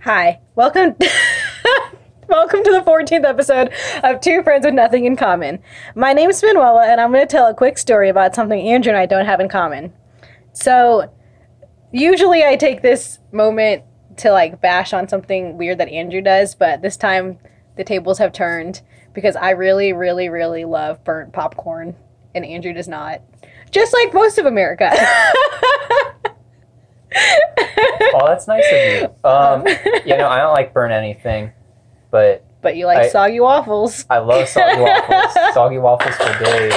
Hi, welcome. Welcome to the 14th episode of Two Friends with Nothing in Common. My name is Manuela, and I'm going to tell a quick story about something Andrew and I don't have in common. So, usually I take this moment to bash on something weird that Andrew does, but this time the tables have turned because I really, really, really love burnt popcorn, and Andrew does not. Just like most of America. Oh, that's nice of you. I don't like burn anything, but you like soggy waffles. I love soggy waffles. Soggy waffles for days.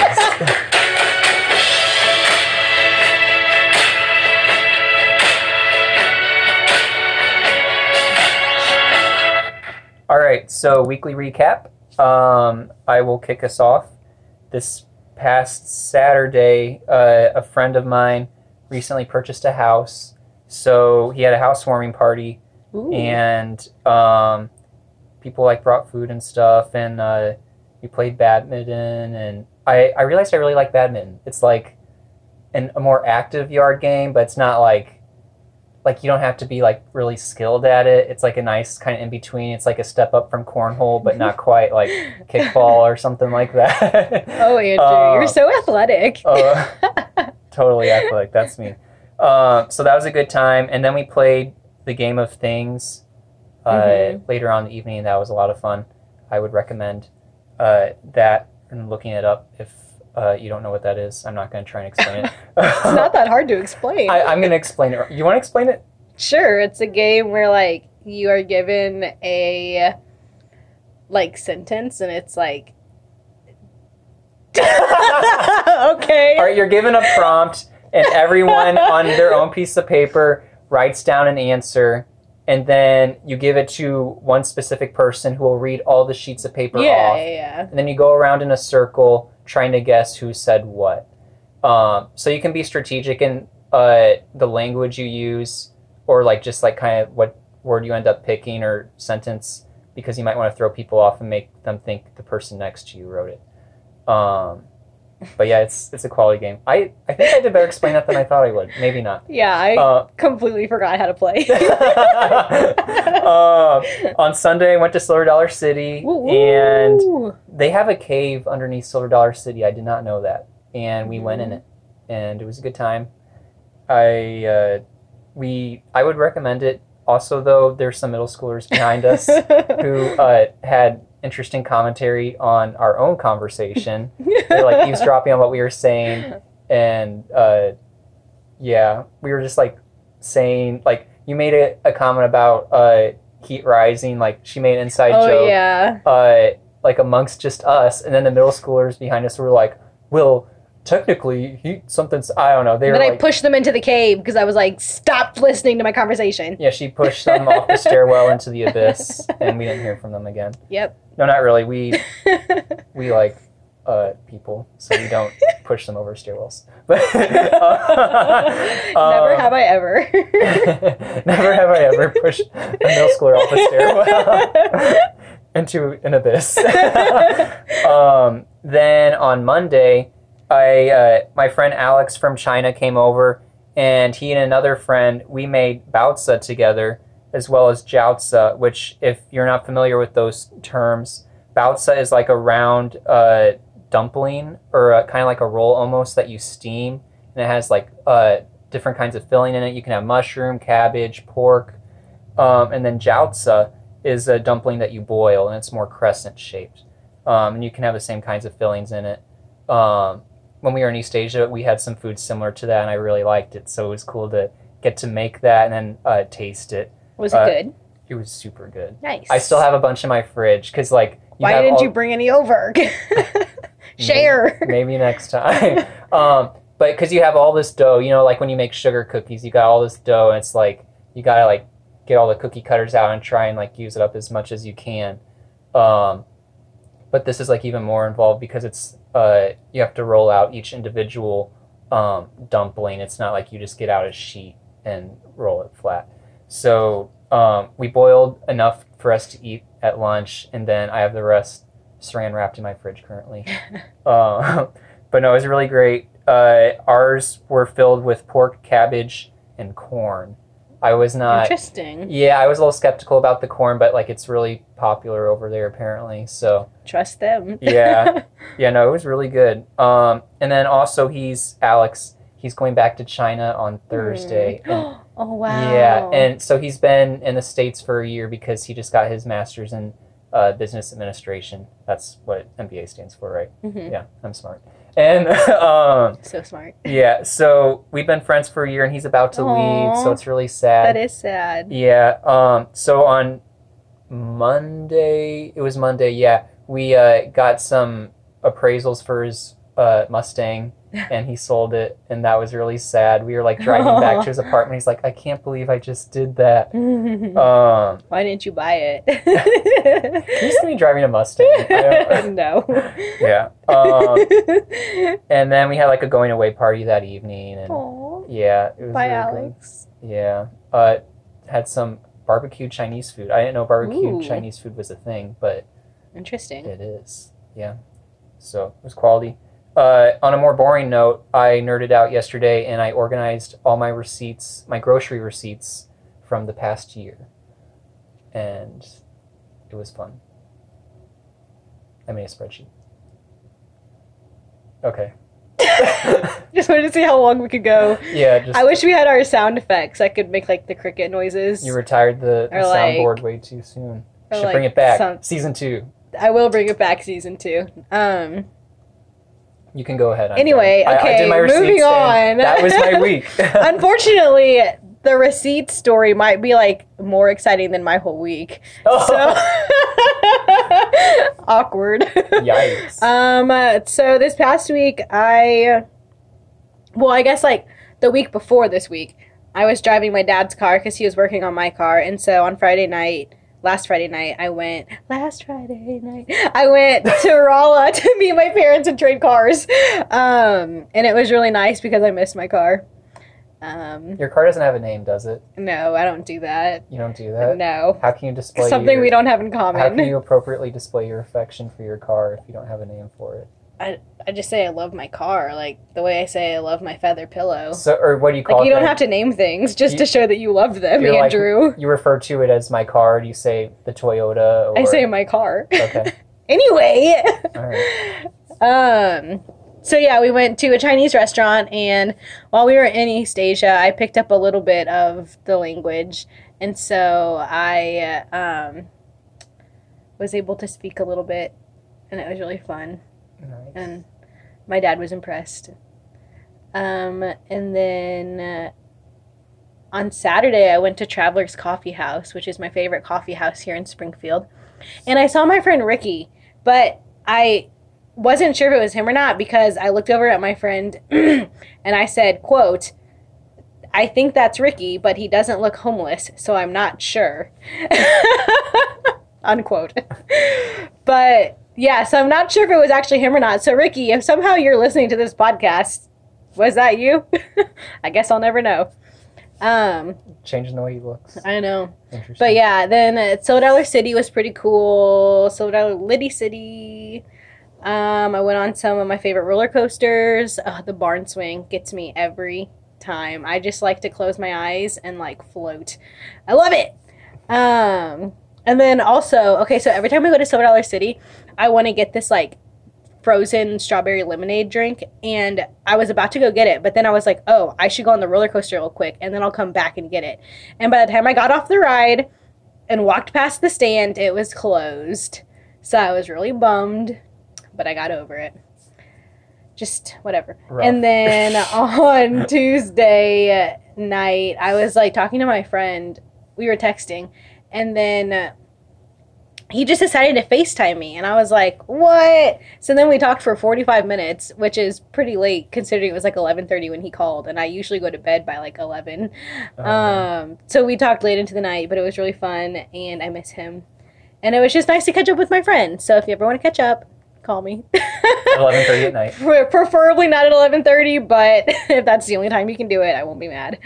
All right, so weekly recap. I will kick us off. This past Saturday, a friend of mine recently purchased a house. So he had a housewarming party. Ooh. And people brought food and stuff, and we played badminton. And I realized I really like badminton. It's like a more active yard game, but it's not like you don't have to be really skilled at it. It's like a nice kind of in between. It's like a step up from cornhole, but not quite like kickball or something like that. Oh, Andrew, you're so athletic. Totally athletic. That's me. So that was a good time. And then we played the Game of Things later on in the evening. That was a lot of fun. I would recommend that and looking it up if you don't know what that is. I'm not going to try and explain it. It's not that hard to explain. I'm going to explain it. You want to explain it? Sure. It's a game where you are given a sentence, and it's okay. All right, you're given a prompt, and everyone on their own piece of paper writes down an answer, and then you give it to one specific person who will read all the sheets of paper off. Yeah. And then you go around in a circle trying to guess who said what. So you can be strategic in the language you use, or just kind of what word you end up picking or sentence, because you might want to throw people off and make them think the person next to you wrote it. But yeah, it's a quality game. I think I did better explain that than I thought I would. Maybe not. Yeah, I completely forgot how to play. On Sunday, I went to Silver Dollar City, and they have a cave underneath Silver Dollar City. I did not know that, and we went in it, and it was a good time. I would recommend it. Also, though, there's some middle schoolers behind us who had interesting commentary on our own conversation. They're eavesdropping on what we were saying, and we were just saying you made a comment about heat rising. She made an inside joke. Yeah. Amongst just us, and then the middle schoolers behind us were like, "Well, technically, something's, I don't know." Then I pushed them into the cave because I was stop listening to my conversation. Yeah, she pushed them off the stairwell into the abyss, and we didn't hear from them again. Yep. No, not really. We like people, so we don't push them over stairwells. But never have I ever. Never have I ever pushed a middle schooler off a stairwell into an abyss. Then on Monday, my friend Alex from China came over, and he and another friend, we made baozi together, as well as jiaozi, which, if you're not familiar with those terms, baozi is like a round dumpling, or kind of like a roll almost, that you steam, and it has different kinds of filling in it. You can have mushroom, cabbage, pork, and then jiaozi is a dumpling that you boil, and it's more crescent shaped, and you can have the same kinds of fillings in it. When we were in East Asia, we had some food similar to that, and I really liked it, so it was cool to get to make that and then taste it. Was it good? It was super good. Nice. I still have a bunch in my fridge, because why didn't you bring any over? Share. Maybe next time. But because you have all this dough, when you make sugar cookies, you got all this dough, and it's you gotta get all the cookie cutters out and try and use it up as much as you can. But this is even more involved, because it's you have to roll out each individual dumpling. It's not like you just get out a sheet and roll it flat. So we boiled enough for us to eat at lunch, and then I have the rest saran wrapped in my fridge currently. But no, it was really great. Ours were filled with pork, cabbage, and corn. I was not. Interesting. Yeah, I was a little skeptical about the corn, but like it's really popular over there apparently. So Trust them. yeah, no, it was really good. And then also Alex. He's going back to China on Thursday. And, oh wow. yeah, and so he's been in the States for a year because he just got his master's in business administration. That's what MBA stands for, right? Mm-hmm. Yeah, I'm smart. And so smart. Yeah, so we've been friends for a year, and he's about to leave, so it's really sad. That is sad. Yeah. So on Monday, yeah, we got some appraisals for his Mustang, and he sold it, and that was really sad. We were like driving back to his apartment. He's like, "I can't believe I just did that." Why didn't you buy it? Can you see me driving a Mustang? No. Yeah. And then we had like a going away party that evening, and yeah, it was Bye, really Alex. Good. Yeah. Had some barbecue Chinese food. I didn't know barbecue Chinese food was a thing, but interesting. It is. Yeah. So it was quality. On a more boring note, I nerded out yesterday and I organized all my receipts, my grocery receipts from the past year. And it was fun. I made a spreadsheet. Okay. Just wanted to see how long we could go. Yeah. I wish we had our sound effects. I could make like the cricket noises. You retired the soundboard way too soon. You should bring it back. Season 2. I will bring it back season 2. You can go ahead. Anyway, okay, I did my moving on. That was my week. Unfortunately, the receipt story might be like more exciting than my whole week. Oh. So awkward. Yikes. So this past week, I guess like the week before this week, I was driving my dad's car because he was working on my car, and so on last Friday night, I went to Rolla to meet my parents and trade cars. And it was really nice because I missed my car. Your car doesn't have a name, does it? No, I don't do that. You don't do that? No. How can you display something we don't have in common? How can you appropriately display your affection for your car if you don't have a name for it? I just say I love my car, like the way I say I love my feather pillow. So, or what do you call it? You don't have to name things just to show that you love them, Andrew. Like, you refer to it as my car. Do you say the Toyota? Or... I say my car. Okay. Anyway. All right. So yeah, we went to a Chinese restaurant, and while we were in East Asia, I picked up a little bit of the language, and so I was able to speak a little bit, and it was really fun. Nice. And my dad was impressed. And then on Saturday, I went to Traveler's Coffee House, which is my favorite coffee house here in Springfield. And I saw my friend Ricky, but I wasn't sure if it was him or not because I looked over at my friend and I said, quote, "I think that's Ricky, but he doesn't look homeless, so I'm not sure." Unquote. But yeah, so I'm not sure if it was actually him or not. So Ricky, if somehow you're listening to this podcast, was that you? I guess I'll never know. Changing the way he looks. I know. Interesting. But yeah, then Silver Dollar City was pretty cool. Silver Dollar Liddy City. I went on some of my favorite roller coasters. The barn swing gets me every time. I just like to close my eyes and like float. I love it. And then also, okay, so every time I go to Silver Dollar City, I want to get this like frozen strawberry lemonade drink, and I was about to go get it, but then I was like, oh, I should go on the roller coaster real quick, and then I'll come back and get it. And by the time I got off the ride and walked past the stand, it was closed. So I was really bummed, but I got over it. Just whatever. Rough. And then on Tuesday night, I was like talking to my friend. We were texting, and then he just decided to FaceTime me, and I was like, what? So then we talked for 45 minutes, which is pretty late considering it was like 11:30 when he called, and I usually go to bed by like 11. So we talked late into the night, but it was really fun, and I miss him. And it was just nice to catch up with my friend. So if you ever want to catch up, call me. 11:30 at night. Preferably not at 11:30, but if that's the only time you can do it, I won't be mad.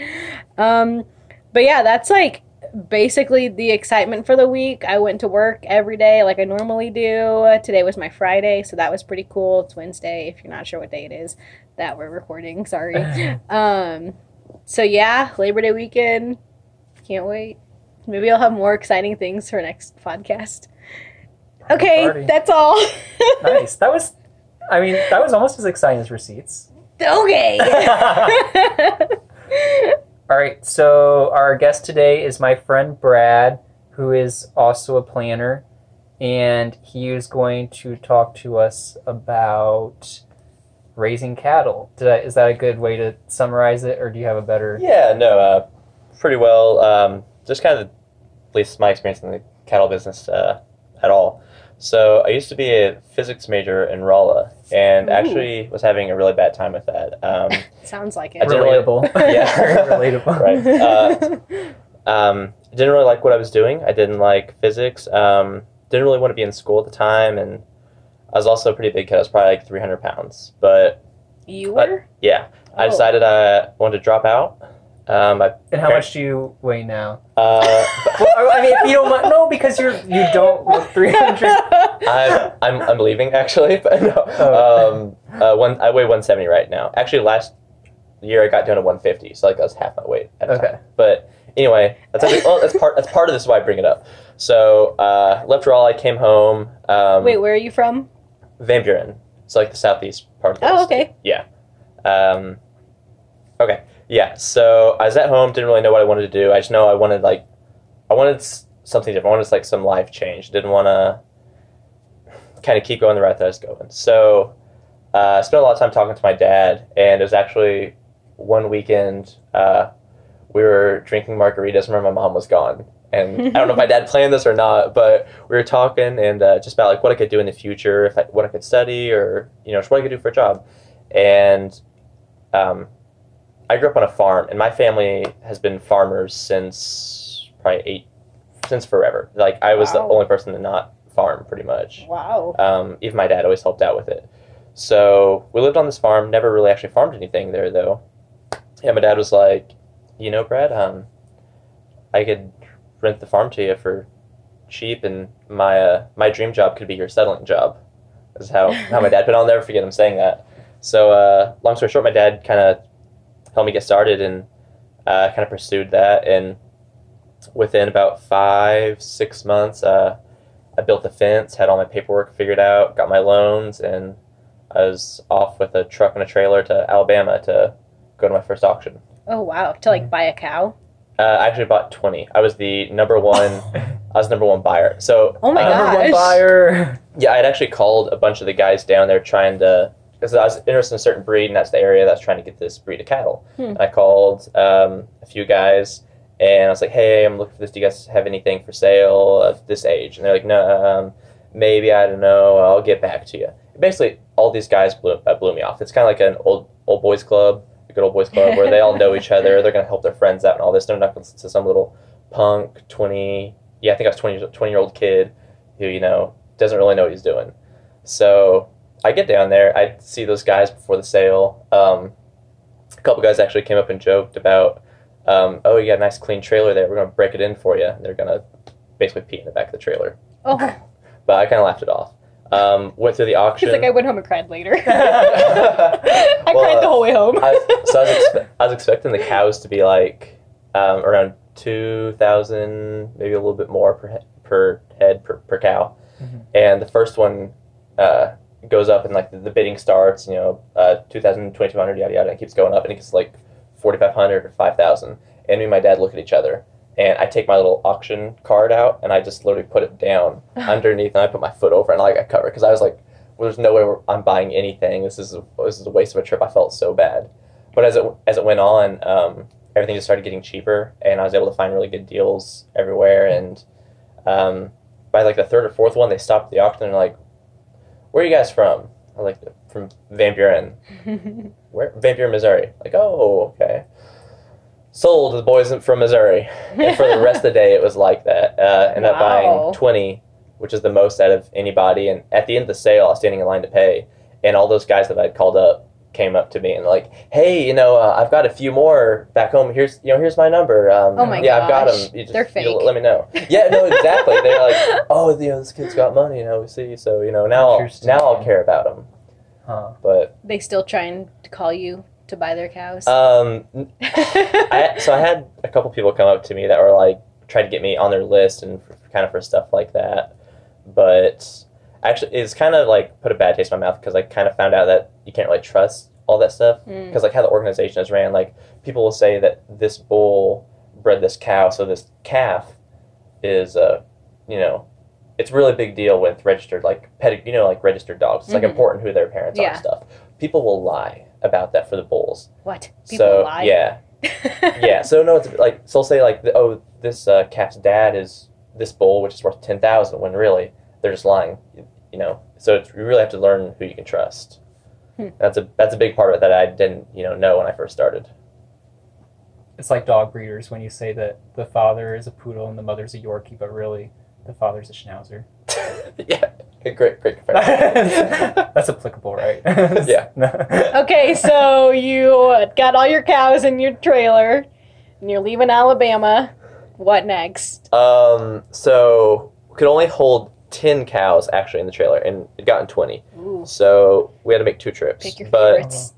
But yeah, that's like basically the excitement for the week. I went to work every day like I normally do. Today was my Friday, so that was pretty cool. It's Wednesday, if you're not sure what day it is that we're recording. Sorry. So yeah, Labor Day weekend. Can't wait. Maybe I'll have more exciting things for next podcast. Okay, Party. that's all. Nice. That was almost as exciting as receipts. Okay. All right, so our guest today is my friend Brad, who is also a planner, and he is going to talk to us about raising cattle. Is that a good way to summarize it, or do you have a better... Yeah, no, pretty well. Just kind of, at least my experience in the cattle business at all. So I used to be a physics major in Rolla, and actually was having a really bad time with that. Sounds like it. Relatable. Yeah. Very relatable. Right. Didn't really like what I was doing. I didn't like physics. Didn't really want to be in school at the time, and I was also a pretty big kid. I was probably like 300 pounds. But You were? yeah, I Oh. decided I wanted to drop out. And how much do you weigh now? Uh, Well, I mean, if you don't mind, no, because you don't look 300. I'm leaving actually, but no. Oh. I weigh 170 right now. Actually, last year I got down to 150, so like that was half my weight at the Okay. time. But anyway, that's part of this is why I bring it up. So left Raleigh, came home. Wait, where are you from? Van Buren. It's like the southeast part of the Oh, state. okay. Yeah. Okay. Yeah. So I was at home, didn't really know what I wanted to do. I just know I wanted something different. I wanted like some life change. Didn't want to kind of keep going the route that I was going. So I spent a lot of time talking to my dad, and it was actually one weekend we were drinking margaritas. Remember, my mom was gone, and I don't know if my dad planned this or not, but we were talking and just about like what I could do in the future, what I could study, or just what I could do for a job. And I grew up on a farm, and my family has been farmers since forever. Like I was the Wow. only person to not farm, pretty much. Wow. Even my dad always helped out with it. So we lived on this farm, never really actually farmed anything there though. And my dad was like, Brad, I could rent the farm to you for cheap, and my dream job could be your settling job. Is how my dad put it. I'll never forget him saying that. So long story short, my dad kind of helped me get started, and kind of pursued that. And within about 5-6 months, I built the fence, had all my paperwork figured out, got my loans, and I was off with a truck and a trailer to Alabama to go to my first auction. Oh, wow. To like buy a cow? I actually bought 20. I was the number one buyer. So Oh my Number one gosh. buyer. yeah, I had actually called a bunch of the guys down there trying to, because I was interested in a certain breed, and that's the area that's trying to get this breed of cattle. And I called a few guys, and I was like, hey, I'm looking for this. Do you guys have anything for sale of this age? And they're like, no, maybe, I don't know. I'll get back to you. Basically, all these guys blew me off. It's kind of like an old boys club, a good old boys club, where they all know each other. They're going to help their friends out and all this. They're not going to some little punk 20, I think I was 20-year-old kid who, doesn't really know what he's doing. So I get down there. I see those guys before the sale. A couple guys actually came up and joked about, oh, you got a nice clean trailer there. We're going to break it in for you. And they're going to basically pee in the back of the trailer. Oh. But I kind of laughed it off. Went through the auction. He's like, I went home and cried later. I cried the whole way home. I was expecting the cows to be like around 2,000, maybe a little bit more per head per cow. Mm-hmm. And the first one goes up, and like the bidding starts, 2,000, 2,200, yada yada, and it keeps going up, and it gets like 4,500 or 5,000. And me and my dad look at each other, and I take my little auction card out, and I just literally put it down underneath, and I put my foot over it, and I got covered, because I was like, well, there's no way I'm buying anything. This is a waste of a trip. I felt so bad. But as it went on, everything just started getting cheaper, and I was able to find really good deals everywhere. And by like the third or fourth one, they stopped the auction, and they're like, where are you guys from? I'm like, from Van Buren. Where? Van Buren, Missouri. Like, oh, okay. Sold to the boys from Missouri. And for the rest of the day, it was like that. Ended up buying 20, which is the most out of anybody. And at the end of the sale, I was standing in line to pay, and all those guys that I'd called up came up to me and like, hey, I've got a few more back home. Here's my number. Oh my yeah, I've got gosh. them. They're fake. Let me know. Yeah, no, exactly. They're like, oh, this kid's got money. We see. So now I'll care about him. Huh. But They still trying to call you to buy their cows? So I had a couple people come up to me that were like trying to get me on their list and kind of for stuff like that, but actually it's kind of like put a bad taste in my mouth because I kind of found out that you can't really trust all that stuff because like how the organization is ran, like people will say that this bull bred this cow, so this calf is it's a really big deal with registered like like registered dogs. It's like important who their parents are and stuff. People will lie about that for the bulls. What? People lie? Yeah. Yeah. So no, it's like so they'll say like this calf's dad is this bull which is worth 10,000 when really they're just lying. So you really have to learn who you can trust. That's a big part of it that I didn't know when I first started. It's like dog breeders when you say that the father is a poodle and the mother's a Yorkie, but really the father's a Schnauzer. Yeah, great comparison. That's applicable, right? Yeah. Okay, so you got all your cows in your trailer, and you're leaving Alabama. What next? So we could only hold 10 cows actually in the trailer, and it got in 20. Ooh. So we had to make 2 trips. Pick your favorites.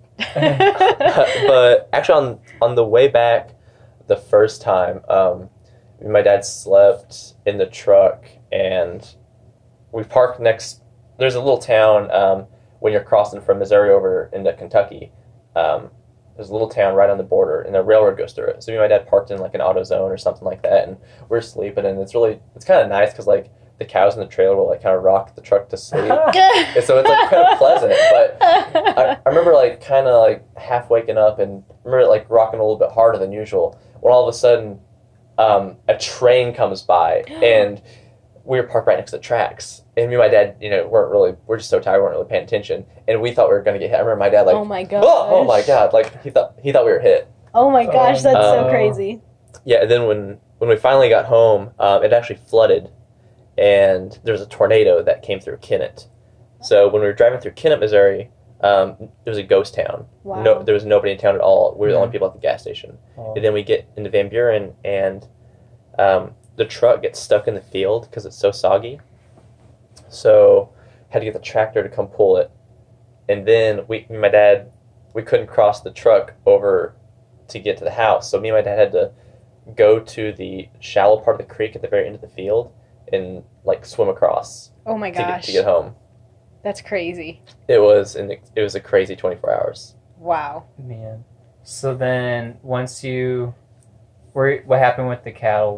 But actually, on the way back, the first time, my dad slept in the truck, and we parked next. There's a little town when you're crossing from Missouri over into Kentucky. There's a little town right on the border, and the railroad goes through it. So me and my dad parked in like an AutoZone or something like that, and we're sleeping, and it's kind of nice because like the cows in the trailer will like kind of rock the truck to sleep. And so it's like kind of pleasant, but I remember like kind of like half waking up and remember like rocking a little bit harder than usual when all of a sudden a train comes by and we were parked right next to the tracks, and me and my dad we're just so tired, we weren't really paying attention, and we thought we were going to get hit. I remember my dad like, oh my god, oh my god, like he thought we were hit. Oh my gosh, that's so crazy. Yeah, and then when we finally got home, it actually flooded. And there was a tornado that came through Kennett. So when we were driving through Kennett, Missouri, it was a ghost town. Wow. No, there was nobody in town at all. We were the only people at the gas station. Oh. And then we get into Van Buren, and the truck gets stuck in the field because it's so soggy. So had to get the tractor to come pull it. And then me and my dad, we couldn't cross the truck over to get to the house. So me and my dad had to go to the shallow part of the creek at the very end of the field and like swim across. Oh my gosh, to get home. That's crazy. It was a crazy 24 hours. Wow. Man. So then once what happened with the cattle?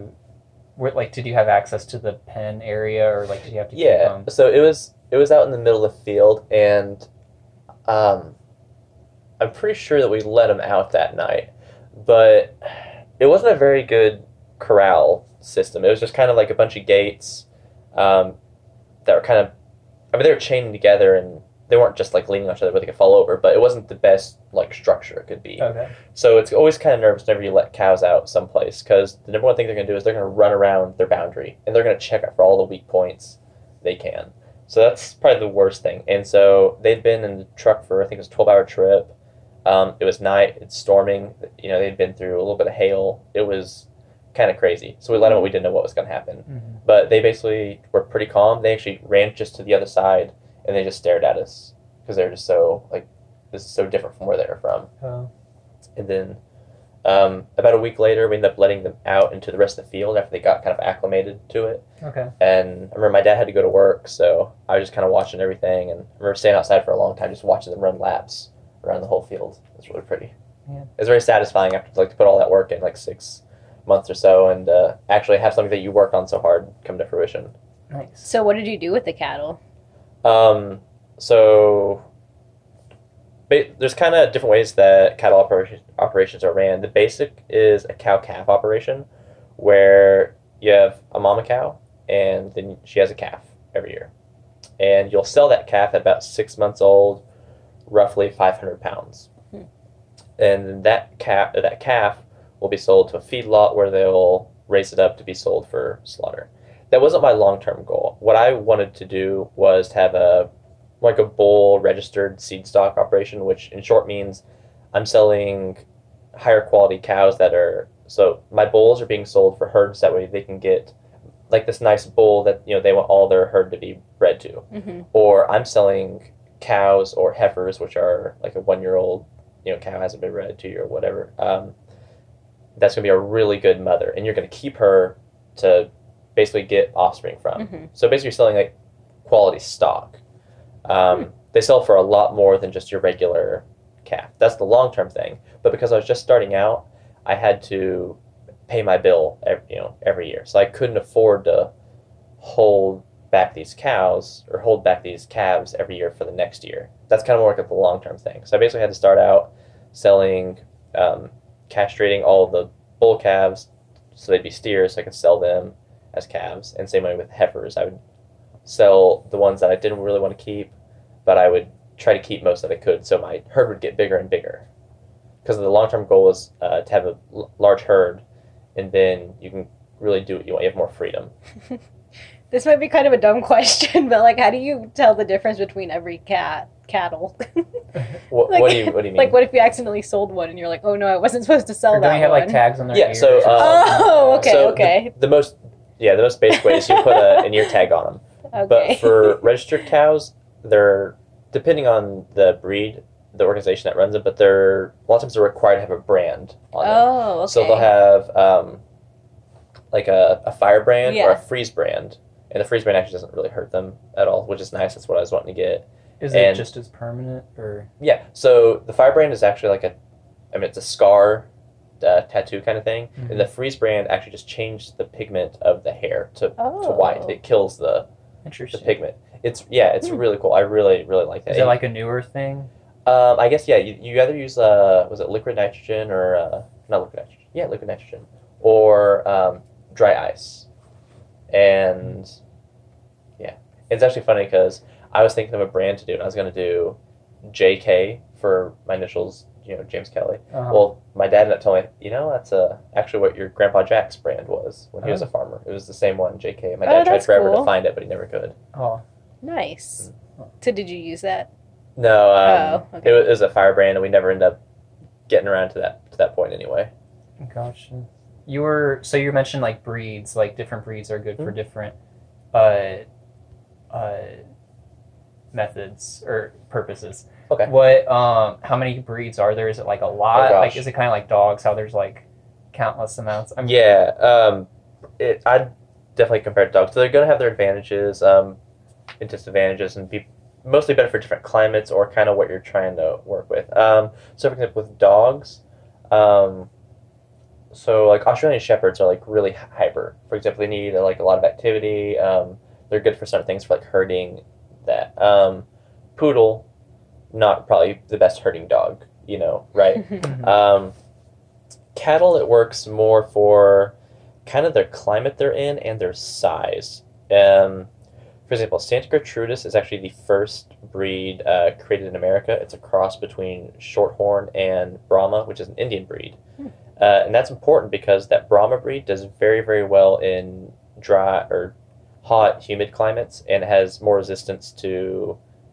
Did you have access to the pen area, or like did you have to keep them? So it was out in the middle of the field, and I'm pretty sure that we let them out that night, but it wasn't a very good corral system. It was just kind of like a bunch of gates that were kind of, they were chained together, and they weren't just like leaning on each other where they could fall over, but it wasn't the best like structure it could be. Okay. So it's always kind of nervous whenever you let cows out someplace, because the number one thing they're going to do is they're going to run around their boundary, and they're going to check out for all the weak points they can. So that's probably the worst thing. And so they'd been in the truck for, I think it was a 12-hour trip. It was night, it's storming, they'd been through a little bit of hail. It was kind of crazy. So we let them out, we didn't know what was going to happen. Mm-hmm. But they basically were pretty calm. They actually ran just to the other side, and they just stared at us because they were just so, like, this is so different from where they were from. Oh. And then about a week later, we ended up letting them out into the rest of the field after they got kind of acclimated to it. Okay. And I remember my dad had to go to work, so I was just kind of watching everything. And I remember staying outside for a long time just watching them run laps around the whole field. It was really pretty. Yeah. It was very satisfying after to put all that work in, like 6 months or so, and actually have something that you worked on so hard come to fruition. Nice. So what did you do with the cattle? So there's kind of different ways that cattle operations are ran. The basic is a cow-calf operation, where you have a mama cow, and then she has a calf every year. And you'll sell that calf at about 6 months old, roughly 500 pounds. And that calf will be sold to a feedlot where they'll raise it up to be sold for slaughter. That wasn't my long-term goal. What I wanted to do was to have a bull registered seed stock operation, which in short means I'm selling higher quality cows so my bulls are being sold for herds, that way they can get like this nice bull that they want all their herd to be bred to. Mm-hmm. Or I'm selling cows or heifers, which are like a 1-year-old cow hasn't been bred to you or whatever, that's going to be a really good mother, and you're going to keep her to basically get offspring from. Mm-hmm. So basically, you're selling like quality stock. They sell for a lot more than just your regular calf. That's the long term thing. But because I was just starting out, I had to pay my bill every year, so I couldn't afford to hold back these cows or hold back these calves every year for the next year. That's kind of more like the long term thing. So I basically had to start out selling, castrating all of the bull calves so they'd be steers, so I could sell them as calves. And same way with heifers, I would sell the ones that I didn't really want to keep, but I would try to keep most that I could, so my herd would get bigger and bigger. Because the long term goal is to have a large herd, and then you can really do what you want. You have more freedom. This might be kind of a dumb question, but like, how do you tell the difference between every cattle? What do you mean? Like, what if you accidentally sold one and you're like, oh no, I wasn't supposed to sell Or that don't you have one? like tags on their Yeah, ears? so, or something? Oh, okay, So okay. The most basic way is you put an ear tag on them. Okay. But for registered cows, they're, depending on the breed, the organization that runs it, but a lot of times they're required to have a brand on them. Oh, okay. So they'll have like a fire brand or Yeah. a freeze brand, and the freeze brand actually doesn't really hurt them at all, which is nice. That's what I was wanting to get. Is it just as permanent, or? Yeah. So the fire brand is actually like it's a scar tattoo kind of thing, Mhm. and the freeze brand actually just changed the pigment of the hair to Oh. white. It kills the Interesting. pigment. It's really cool. I really like that. Is it like a newer thing? I guess yeah. You either use was it liquid nitrogen or not liquid nitrogen? Yeah, liquid nitrogen or dry ice, and yeah, it's actually funny because I was thinking of a brand to do, and I was going to do JK for my initials, James Kelly. Uh-huh. Well, my dad ended up telling me, that's actually what your Grandpa Jack's brand was when he was Oh. a farmer. It was the same one, JK. My Oh, dad tried that's forever cool. to find it, but he never could. Oh, Nice. So did you use that? No, okay. it was a fire brand, and we never ended up getting around to that point anyway. gotcha. You mentioned like breeds, like different breeds are good for Mhm. different methods or purposes. Okay. What how many breeds are there? Is it like a lot? Oh, Like gosh. is it kind of like dogs? How there's like countless amounts? I mean, Yeah, I'd definitely compare it to dogs. So they're going to have their advantages and disadvantages, and be mostly better for different climates or kind of what you're trying to work with. So for example, with dogs, so like Australian Shepherds are like really hyper. For example, they need like a lot of activity. They're good for certain things, for like herding. That Poodle, not probably the best herding dog, right? Cattle, it works more for kind of their climate they're in and their size. For example, Santa Gertrudis is actually the first breed created in America. It's a cross between Shorthorn and Brahma, which is an Indian breed. And that's important because that Brahma breed does very, very well in dry or hot, humid climates, and has more resistance to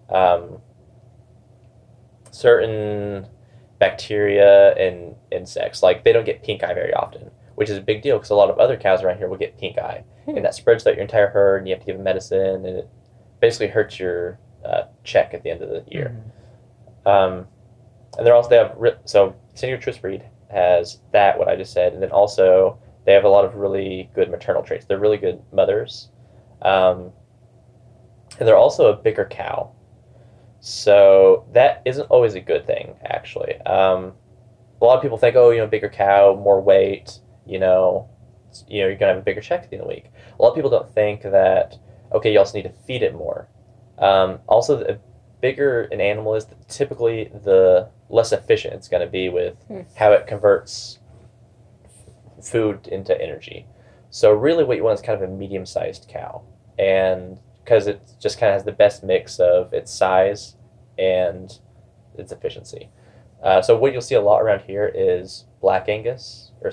certain bacteria and insects. Like, they don't get pink eye very often, which is a big deal because a lot of other cows around here will get pink eye. And that spreads throughout your entire herd, and you have to give them medicine, and it basically hurts your check at the end of the year. And they have so Senior Truss breed has that, what I just said, and then also they have a lot of really good maternal traits. They're really good mothers, and they're also a bigger cow. So that isn't always a good thing, actually. A lot of people think, bigger cow, more weight, you're going to have a bigger check at the end of the week. A lot of people don't think that, okay, you also need to feed it more. Also, the bigger an animal is, typically the less efficient it's going to be with how it converts food into energy. So really what you want is kind of a medium-sized cow. And because it just kind of has the best mix of its size and its efficiency. So what you'll see a lot around here is Black Angus, or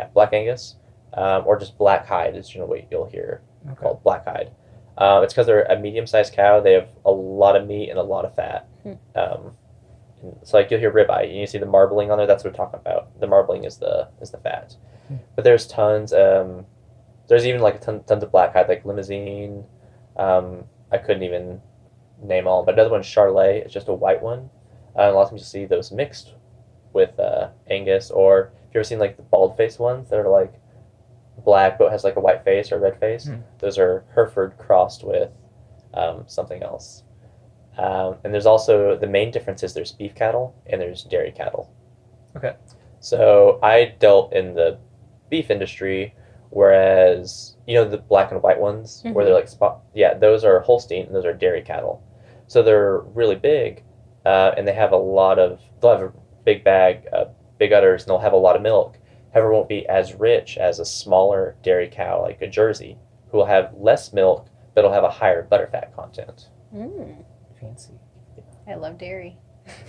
just black hide is what you'll hear called black hide. It's because they're a medium-sized cow. They have a lot of meat and a lot of fat. So like you'll hear ribeye, and you see the marbling on there. That's what we're talking about. The marbling is the fat. But there's tons. There's even like tons of black hide, like Limousine. I couldn't even name all, but another one, Charlet, is just a white one. A lot of times you see those mixed with Angus, or if you ever seen like the bald face ones that are like black but has like a white face or a red face, those are Hereford crossed with something else. And there's also, the main difference is there's beef cattle and there's dairy cattle. Okay. So I dealt in the beef industry, whereas, you know, the black and white ones where they're like those are Holstein and those are dairy cattle. So they're really big, and they'll have a big bag, big udders, and they'll have a lot of milk. However, won't be as rich as a smaller dairy cow like a Jersey, who will have less milk, but it'll have a higher butterfat content. Fancy. I love dairy.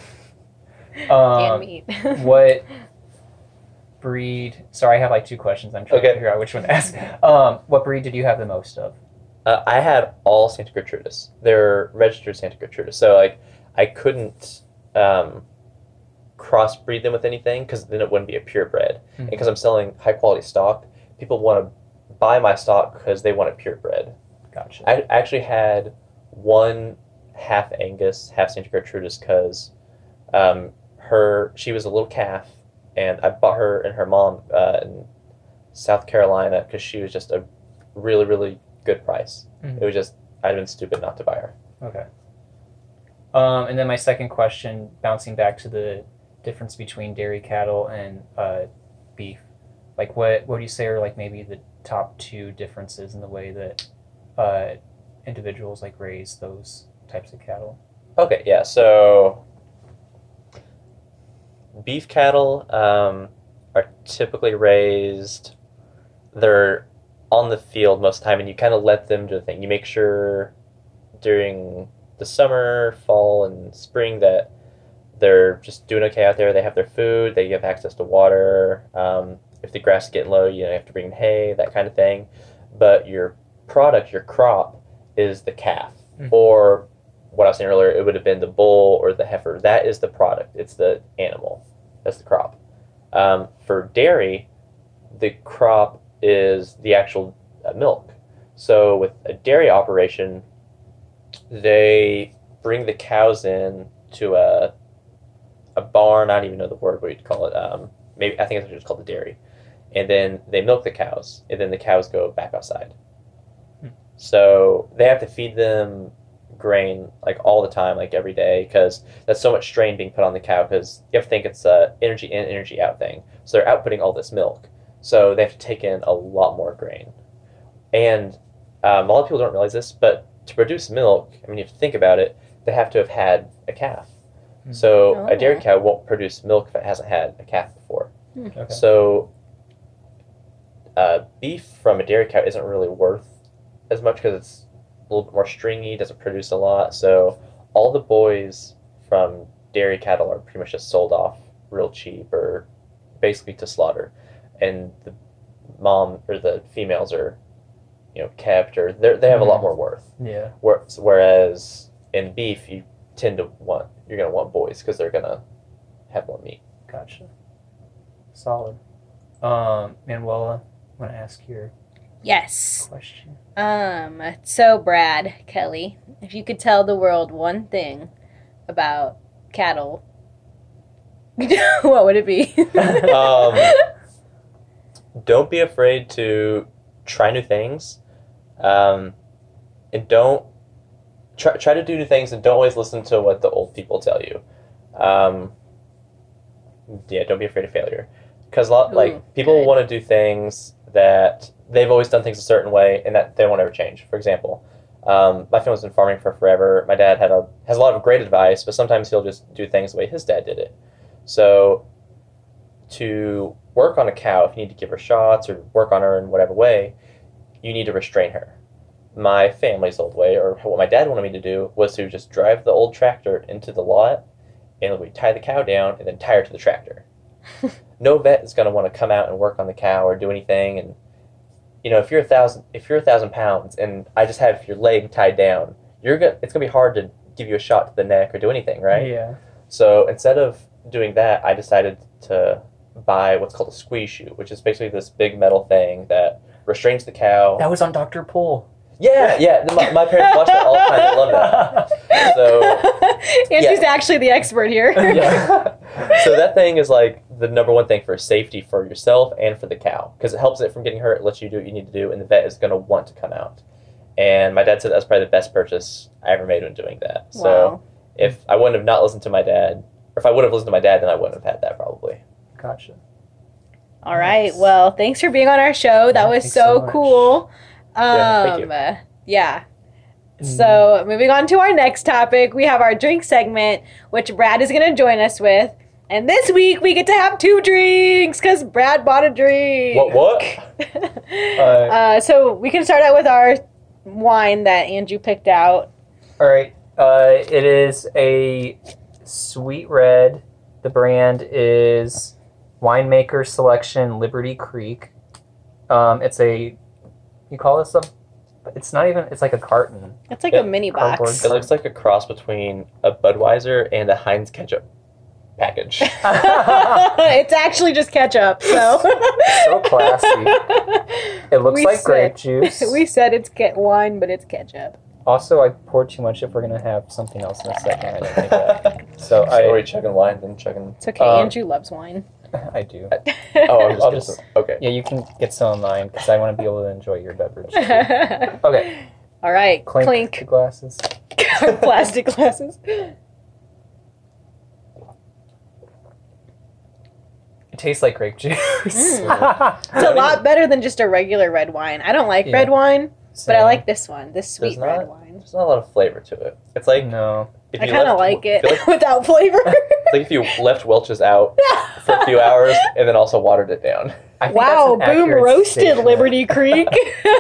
And meat. What breed? Sorry, I have like two questions. I'm trying to figure out which one to ask. What breed did you have the most of? I had all Santa Gertrudis. They're registered Santa Gertrudis, so like I couldn't crossbreed them with anything because then it wouldn't be a purebred. And because I'm selling high quality stock, people want to buy my stock because they want a purebred. Gotcha. I actually had one half Angus, half Santa Gertrudis because she was a little calf, and I bought her and her mom in South Carolina because she was just a really, really good price. It was just, I'd been stupid not to buy her. Okay. And then my second question, bouncing back to the difference between dairy cattle and beef, like what do you say are like maybe the top two differences in the way that individuals like raise those types of cattle? Okay, yeah, so beef cattle are typically raised, they're on the field most of the time, and you kind of let them do the thing. You make sure during the summer, fall, and spring that they're just doing okay out there. They have their food, they have access to water. If the grass is getting low, you have to bring in hay, that kind of thing. But your product, your crop, is the calf. Or what I was saying earlier, it would have been the bull or the heifer. That is the product. It's the animal. That's the crop. For dairy, the crop is the actual milk. So with a dairy operation, they bring the cows in to a barn. I don't even know the word what you'd call it. Maybe I think it's just called the dairy, and then they milk the cows, and then the cows go back outside. So they have to feed them grain like all the time, like every day, because that's so much strain being put on the cow. Because you have to think it's a energy in, energy out thing. So they're outputting all this milk. So they have to take in a lot more grain, and a lot of people don't realize this, but to produce milk, I mean, if you think about it, they have to have had a calf. So a dairy cow won't produce milk if it hasn't had a calf before. Okay. So beef from a dairy cow isn't really worth as much because it's a little bit more stringy, doesn't produce a lot. So all the boys from dairy cattle are pretty much just sold off real cheap or basically to slaughter. And the mom or the females are, kept, or they have a lot more worth. Yeah. Whereas in beef, you're gonna want boys because they're gonna have more meat. Gotcha. Solid. Manuela, want to ask your Yes. question? So Brad Kelly, if you could tell the world one thing about cattle, what would it be? Don't be afraid to try new things, and don't try to do new things, and don't always listen to what the old people tell you. Don't be afraid of failure, because people want to do things that they've always done things a certain way, and that they won't ever change. For example, my family's been farming for forever. My dad has a lot of great advice, but sometimes he'll just do things the way his dad did it. So to work on a cow, if you need to give her shots or work on her in whatever way, you need to restrain her. My family's old way, or what my dad wanted me to do, was to just drive the old tractor into the lot, and we tie the cow down and then tie her to the tractor. No vet is going to want to come out and work on the cow or do anything. And if you're 1,000 pounds and I just have your leg tied down, it's going to be hard to give you a shot to the neck or do anything, right? Yeah. So instead of doing that, I decided to buy what's called a squeeze chute, which is basically this big metal thing that restrains the cow. That was on Dr. Poole. Yeah. My parents watch that all the time. I love that. So Andrew's actually the expert here. yeah. So that thing is like the number one thing for safety for yourself and for the cow, because it helps it from getting hurt, lets you do what you need to do, and the vet is going to want to come out. And my dad said that's probably the best purchase I ever made when doing that. Wow. So if I wouldn't have not listened to my dad, or if I would have listened to my dad, then I wouldn't have had that probably. Gotcha. All right. Well, thanks for being on our show. That was thanks so so much. cool. Yeah, thank you. Yeah. So moving on to our next topic, we have our drink segment, which Brad is going to join us with. And this week we get to have 2 drinks because Brad bought a drink. What? So we can start out with our wine that Andrew picked out. All right. It is a sweet red. The brand is Winemaker Selection Liberty Creek. It's a, you call this a, it's not even, it's like a carton. It's like Yeah, a mini cardboard. box. It looks like a cross between a Budweiser and a Heinz ketchup package. It's actually just ketchup. So, So classy. It looks We like said- grape juice. we said it's wine, but it's ketchup. Also, I poured too much if we're going to have something else in a second. I didn't think of that. So Are you chugging wine, then chugging... It's okay. Andrew loves wine. I do. Oh, I'm just I'll getting just- some... Okay. Yeah, you can get some of mine because I want to be able to enjoy your beverage. too. Okay. All right. Clink, the Clink. glasses. Plastic glasses. It tastes like grape juice. It's a lot better than just a regular red wine. I don't like Yeah. red wine, but I Same. like this one. This sweet There's red not- wine. There's not a lot of flavor to it. It's like... No. If I you kind of left- like it I feel like, without flavor. it's like if you left Welch's out for a few hours and then also watered it down. I think Wow, that's an boom accurate roasted statement. Liberty Creek.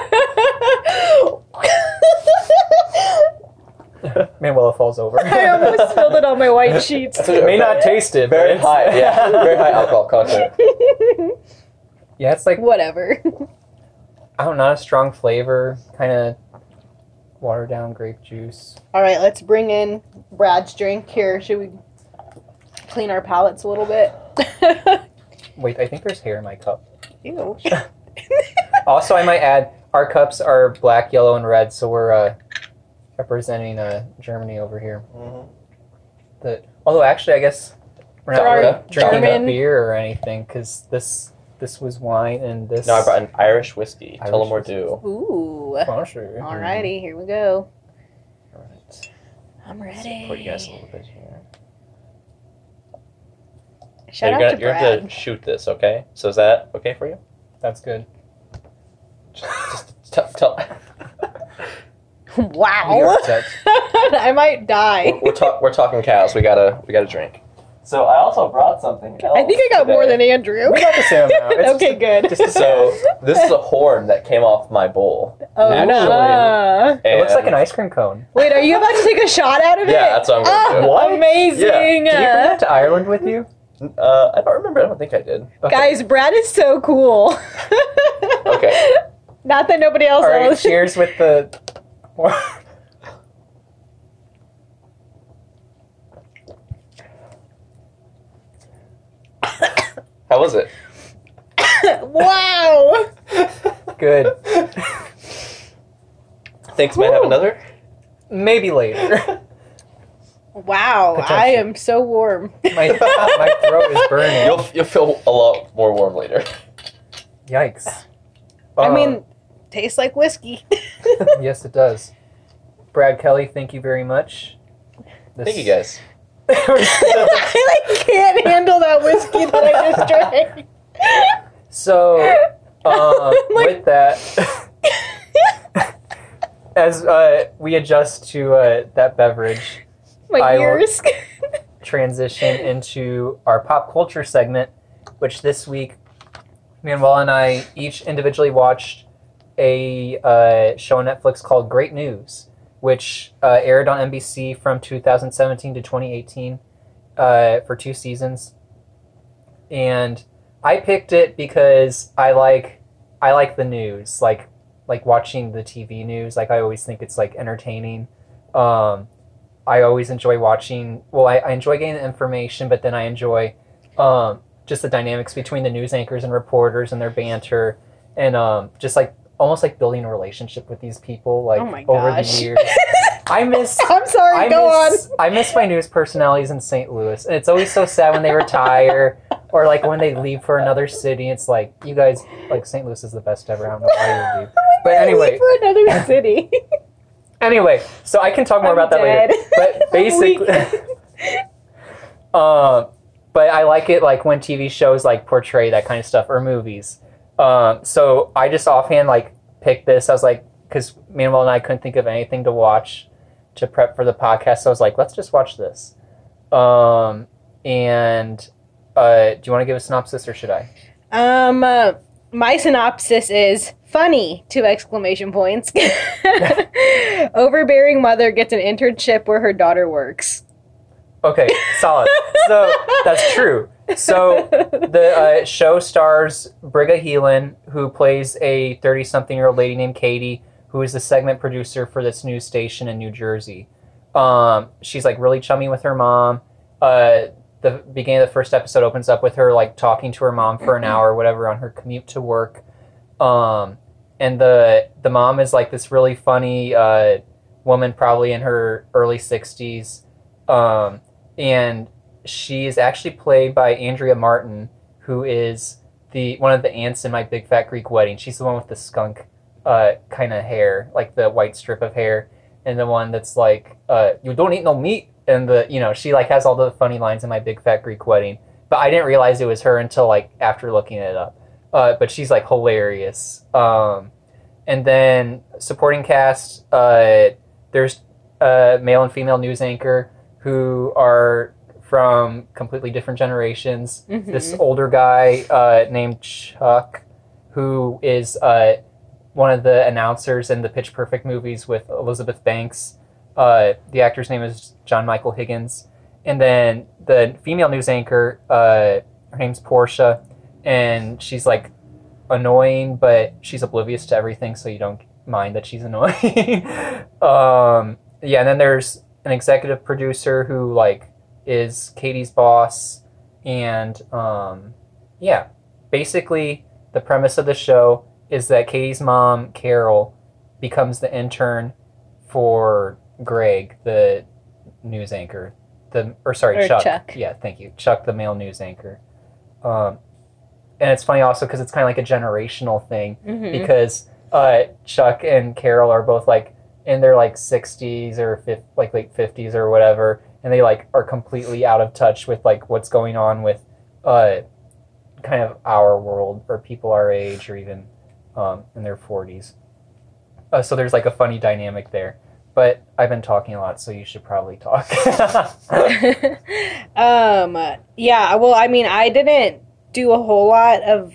Manuela falls over. I almost spilled it on my white sheets. That's It may not taste it, but Very it's- high, yeah. Very high alcohol content. Yeah, it's like, Whatever. I don't know, not a strong flavor, kind of watered down grape juice. All right, let's bring in Brad's drink here. Should we clean our palates a little bit? Wait, I think there's hair in my cup. Ew. Also, I might add, our cups are black, yellow, and red, so we're representing Germany over here. Although, actually, I guess we're not For our really drinking German- a beer or anything, because this was wine, and this... No, I brought an Irish whiskey. Irish Tullamore whiskey. Dew. Ooh. Oh, sure. Alrighty, here we go. Alright. I'm Pour ready. you guys a little bit here. Shout you're out gonna, to you're gonna Brad. shoot this, okay? So is that okay for you? That's good. Just tell. Wow. You're upset. I might die. We're talking cows. We gotta drink. So I also brought something else. I think I got more than Andrew. We got the same amount. It's Okay, good. Just a So this is a horn that came off my bowl. Oh, Actually- no. It looks like an And- ice cream cone. Wait, are you about to take a shot out of it? Yeah, that's what I'm gonna do. What? Amazing. Did you bring that to Ireland with you? I don't remember. I don't think I did. Okay. Guys, Brad is so cool. Okay. Not that nobody else All right, knows. cheers with the... How was it? Wow. Good. Thanks, man. Have another? Maybe later. Wow, Potential. I am so warm. My throat is burning. You'll feel a lot more warm later. Yikes. I mean, tastes like whiskey. Yes, it does. Brad Kelly, thank you very much. Thank you, guys. I like can't handle that whiskey that I just drank. So, Like- with that, as we adjust to that beverage, My I will- ears. transition into our pop culture segment, which this week, Manuel and I each individually watched a show on Netflix called Great News, which aired on NBC from 2017 to 2018 for 2 seasons. And I picked it because I like the news, like watching the TV news. Like I always think it's like entertaining. I always enjoy watching. Well, I enjoy getting the information, but then I enjoy just the dynamics between the news anchors and reporters and their banter, and just like almost like building a relationship with these people like Oh my over the gosh. years. I miss I'm sorry, I miss my news personalities in St. Louis, and it's always so sad when they retire or like when they leave for another city. It's like, you guys, like, St. Louis is the best ever. I don't know why you leave. But anyway, for another city. anyway, so I can talk more about that later. But basically, but I like it like when TV shows like portray that kind of stuff, or movies. So I just offhand like picked this. I was like, because Manuel and I couldn't think of anything to watch to prep for the podcast, so I was like, let's just watch this. Do you want to give a synopsis, or should I? My synopsis is funny, 2 exclamation points. Overbearing mother gets an internship where her daughter works. Okay, solid. So that's true. So the show stars Briga Heelan, who plays a 30-something-year-old lady named Katie, who is the segment producer for this news station in New Jersey. She's like really chummy with her mom. The beginning of the first episode opens up with her like talking to her mom for an hour or whatever on her commute to work. And the mom is like this really funny woman, probably in her early 60s. And she is actually played by Andrea Martin, who is one of the aunts in My Big Fat Greek Wedding. She's the one with the skunk kind of hair, like the white strip of hair, and the one that's like, you don't eat no meat. And she like has all the funny lines in My Big Fat Greek Wedding. But I didn't realize it was her until like after looking it up. But she's like hilarious. And then supporting cast, there's a male and female news anchor who are from completely different generations. Mm-hmm. This older guy named Chuck, who is one of the announcers in the Pitch Perfect movies with Elizabeth Banks. The actor's name is John Michael Higgins. And then the female news anchor, her name's Portia, and she's like annoying, but she's oblivious to everything, so you don't mind that she's annoying. And then there's an executive producer who like is Katie's boss, and basically the premise of the show is that Katie's mom, Carol, becomes the intern for Greg, the news anchor. Chuck. Yeah, thank you. Chuck, the male news anchor. And it's funny also because it's kind of like a generational thing, because Chuck and Carol are both like in their like 60s or late 50s or whatever, and they like are completely out of touch with like what's going on with kind of our world, or people our age, or even in their 40s. So there's like a funny dynamic there. But I've been talking a lot, so you should probably talk. Yeah, well, I mean, I didn't do a whole lot of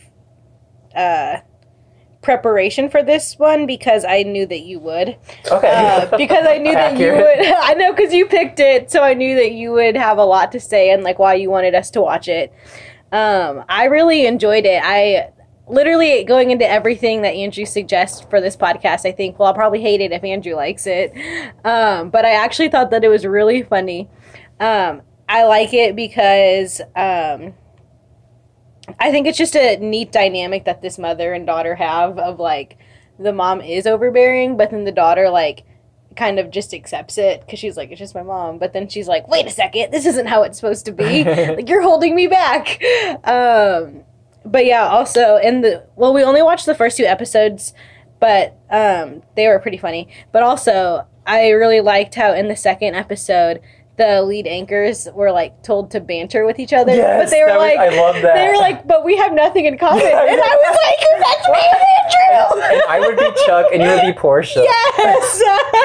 preparation for this one because I knew that you would. Okay. Because I knew that you would. I know, because you picked it, so I knew that you would have a lot to say and like why you wanted us to watch it. I really enjoyed it. I literally, going into everything that Andrew suggests for this podcast, I think, well, I'll probably hate it if Andrew likes it. But I actually thought that it was really funny. I like it because I think it's just a neat dynamic that this mother and daughter have of, like, the mom is overbearing, but then the daughter, like, kind of just accepts it because she's like, it's just my mom. But then she's like, wait a second, this isn't how it's supposed to be. Like, you're holding me back. But yeah, also we only watched the first 2 episodes, but they were pretty funny. But also, I really liked how in the second episode, the lead anchors were like told to banter with each other. Yes, but they were I love that. They were like, but we have nothing in common. And I was like, that's me and Andrew. And I would be Chuck, and you would be Portia. Yes.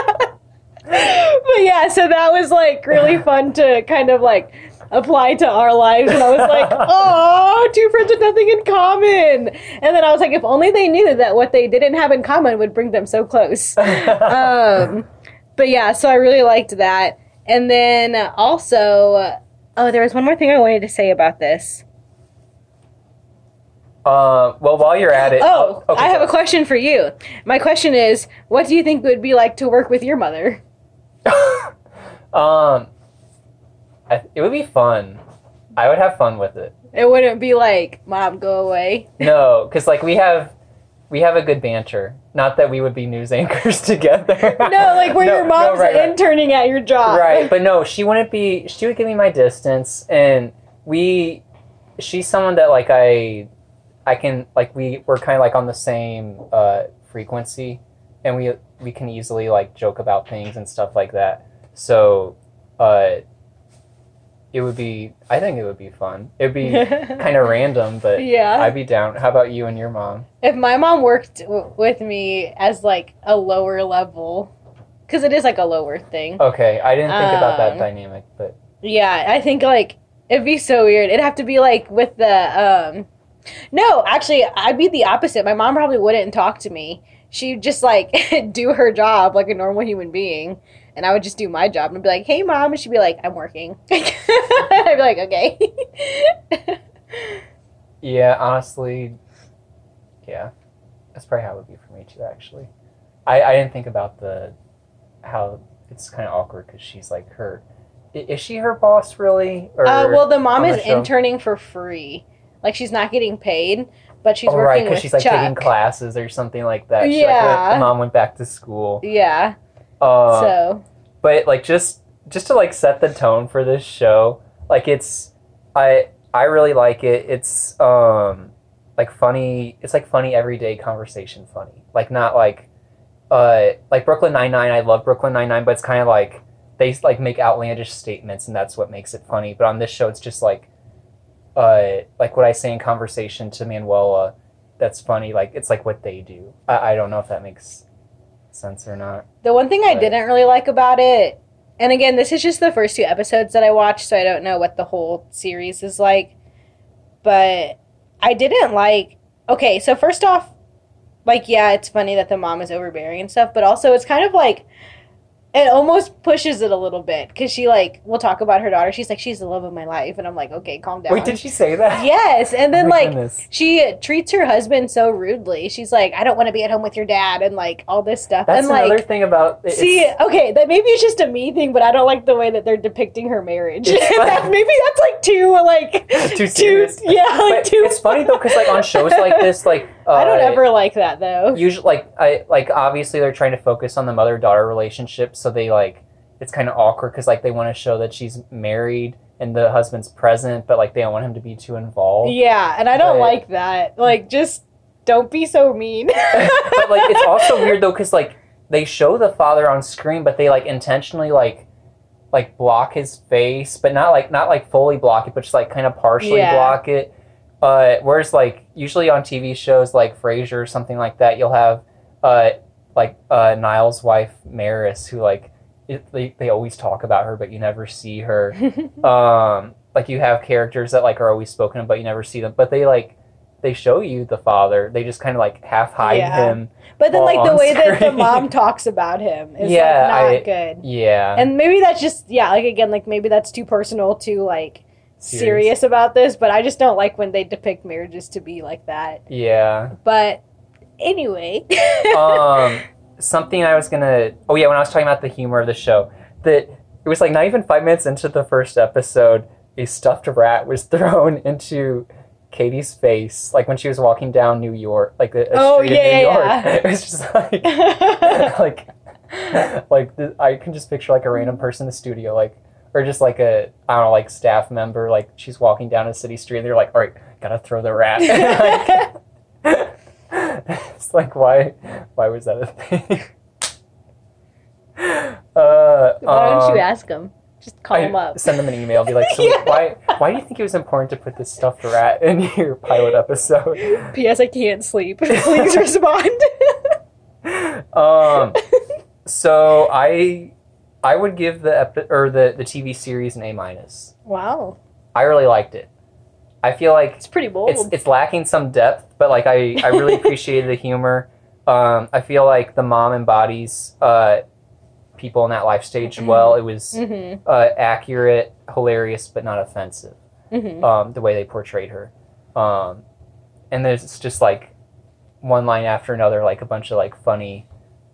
But yeah, so that was like really fun to kind of like apply to our lives, and I was like, oh, 2 friends with nothing in common. And then I was like, if only they knew that what they didn't have in common would bring them so close. But yeah, so I really liked that. And then also, there was one more thing I wanted to say about this. Well, while you're at it, I have a question for you. My question is, what do you think it would be like to work with your mother? It would be fun. I would have fun with it. It wouldn't be like, Mom, go away. No, because like we have we have a good banter. Not that we would be news anchors together. No, like where your mom's right. interning at your job. Right, but no, she wouldn't be. She would give me my distance, and she's someone that like I can like we're kind of like on the same frequency, and we can easily like joke about things and stuff like that. So, it would be. I think it would be fun. It'd be kind of random, but Yeah. I'd be down. How about you and your mom? If my mom worked with me as like a lower level, because it is like a lower thing. Okay, I didn't think about that Um, dynamic, but Yeah, I think like it'd be so weird. It'd have to be like with the No, actually, I'd be the opposite. My mom probably wouldn't talk to me. She'd just like do her job like a normal human being, and I would just do my job and be like, "Hey, mom," and she'd be like, "I'm working." I'd be like, "Okay." yeah, honestly, yeah, that's probably how it would be for me too. Actually, I didn't think about how it's kind of awkward because she's like her. Is she her boss really? Or Well, the mom on is the show? interning for free. Like she's not getting paid, but she's Oh, right, working with she's like Chuck. taking classes or something like that. Yeah. The mom went back to school. Yeah. Uh, So. But like just to like set the tone for this show, like I really like it. It's like funny. It's like funny everyday conversation funny. Like not like Brooklyn Nine-Nine. I love Brooklyn Nine-Nine, but it's kind of like they like make outlandish statements and that's what makes it funny. But on this show, it's just like what I say in conversation to Manuela, that's funny. Like it's like what they do. I don't know if that makes sense or not. The one thing I Right. didn't really like about it, and again, this is just the first 2 episodes that I watched, so I don't know what the whole series is like, but I didn't like, okay, so first off, like, yeah, it's funny that the mom is overbearing and stuff, but also it's kind of like, it almost pushes it a little bit, because she, like, will talk about her daughter, she's like, she's the love of my life, and I'm like, okay, calm down. Wait, did she say that? Yes, and then, Oh my like, goodness. she treats her husband so rudely. She's like, I don't want to be at home with your dad, and, like, all this stuff. That's and, like, another thing about see, okay, that maybe it's just a me thing, but I don't like the way that they're depicting her marriage. It's fun. Maybe that's, like, too serious. yeah, like, But too it's funny though, because like on shows like this, like I don't ever like that, though. usually obviously they're trying to focus on the mother-daughter relationship, so they like it's kind of awkward because like they want to show that she's married and the husband's present, but like they don't want him to be too involved. Yeah, and I don't But- like that. Like, just don't be so mean. But like it's also weird though, because like they show the father on screen, but they like intentionally like block his face, but not like fully block it, but just like kind of partially Yeah. block it. Whereas like usually on TV shows like Frasier or something like that, you'll have Niall's wife Maris, who like they always talk about her, but you never see her. Like you have characters that like are always spoken of, but you never see them. But they show you the father. They just kind of like half hide Yeah. him. But then, like, the on way that the screen. mom talks about him is, Yeah, like, not good. Yeah. And maybe that's just, yeah, like, again, like, maybe that's too personal to, like, serious about this, but I just don't like when they depict marriages to be like that. Yeah. But anyway. Something I was gonna. Oh yeah, when I was talking about the humor of the show, that it was like not even 5 minutes into the first episode, a stuffed rat was thrown into Katie's face, like when she was walking down New York, like a street in New York. yeah. It was just like, I can just picture like a random person in the studio, like, or just like a, I don't know, like staff member, like she's walking down a city street, and they're like, all right, gotta throw the rat. It's like, why was that a thing? Why don't you ask him? Just call him up. Send them an email, be like, so Yeah. why do you think it was important to put this stuffed rat in your pilot episode? P.S. I can't sleep. Please respond. So I would give the TV series an A-. Wow. I really liked it. I feel like It's pretty bold. it's lacking some depth, but like I really appreciated the humor. I feel like the mom embodies people in that life stage well. It was Mm-hmm. accurate, hilarious, but not offensive. Mm-hmm. The way they portrayed her, and there's just like one line after another, like a bunch of like funny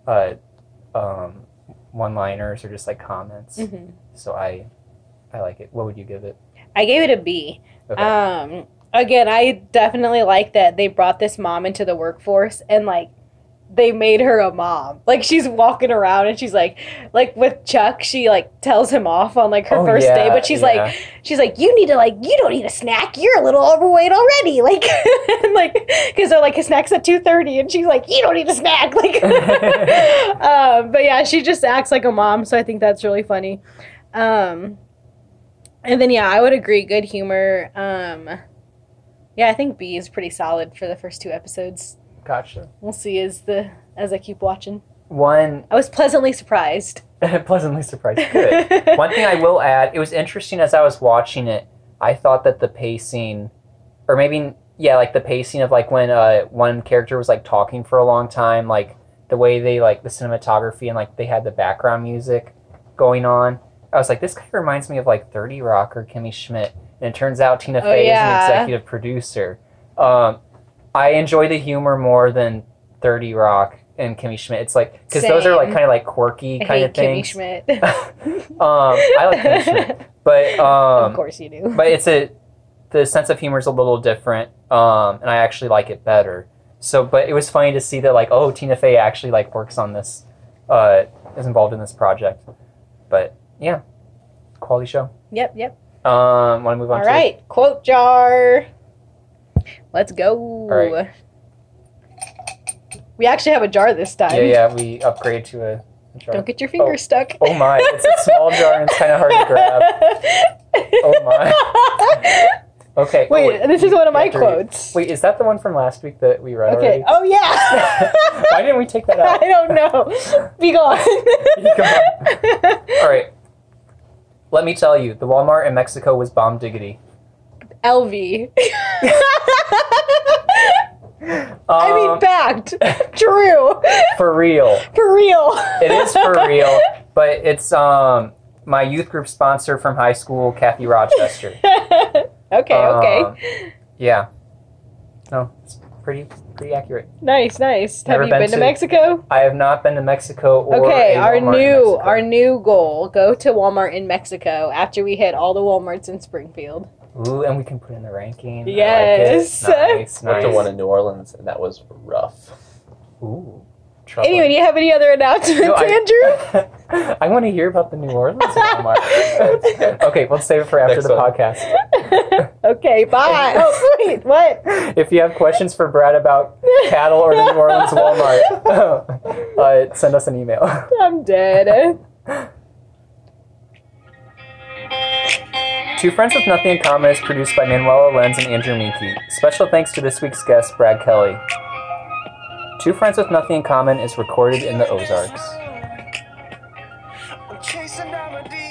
one-liners or just like comments. Mm-hmm. So I like it. What would you give it? I gave it a B. Okay. again, I definitely like that they brought this mom into the workforce and like they made her a mom. Like she's walking around and she's like with Chuck, she like tells him off on like her first day, but she's like you need to like you don't need a snack. You're a little overweight already. Like and like because they're like his snack's at 2:30 and she's like you don't need a snack. Like but yeah, she just acts like a mom, so I think that's really funny. And then yeah, I would agree, good humor. Yeah, I think B is pretty solid for the first 2 episodes. Gotcha. We'll see as I keep watching. I was pleasantly surprised. Pleasantly surprised. Good. One thing I will add, it was interesting as I was watching it, I thought that the pacing, or maybe, yeah, like the pacing of like when one character was like talking for a long time, like the way they like the cinematography and like they had the background music going on. I was like, this kind of reminds me of like 30 Rock or Kimmy Schmidt. And it turns out Tina Fey is an executive producer. I enjoy the humor more than 30 Rock and Kimmy Schmidt. It's like, because those are like kind of like quirky kind of things. Kimmy Schmidt. I like Kimmy Schmidt. But, of course you do. But the sense of humor is a little different, and I actually like it better. So, but it was funny to see that like, oh, Tina Fey actually like works on this, is involved in this project. But yeah, quality show. Yep. Want to move on? All right, quote jar. Let's go. All right. We actually have a jar this time. Yeah, we upgrade to a jar. Don't get your fingers stuck. Oh my, it's a small jar and it's kind of hard to grab. Oh my. Okay. Wait, this is one of my quotes. Wait, is that the one from last week that we read already? Oh yeah. Why didn't we take that out? I don't know. Be gone. All right. Let me tell you, the Walmart in Mexico was bomb diggity. LV. I mean, fact. True. For real. For real. It is for real, but it's my youth group sponsor from high school, Kathy Rochester. Okay. Yeah. No, it's pretty accurate. Nice. Never Have you been to Mexico? I have not been to Mexico or Okay, a our Walmart new goal, go to Walmart in Mexico after we hit all the Walmarts in Springfield. Ooh, and we can put in the ranking. Yes. I like it. Nice. Went to one in New Orleans, and that was rough. Ooh. Anyway, do you have any other announcements, Andrew? I want to hear about the New Orleans Walmart. Okay, we'll save it for after Next the one. podcast. Okay, bye. Oh, wait, what? If you have questions for Brad about cattle or the New Orleans Walmart, send us an email. I'm dead. Two Friends with Nothing in Common is produced by Manuela Lenz and Andrew Minky. Special thanks to this week's guest, Brad Kelly. Two Friends with Nothing in Common is recorded in the Ozarks.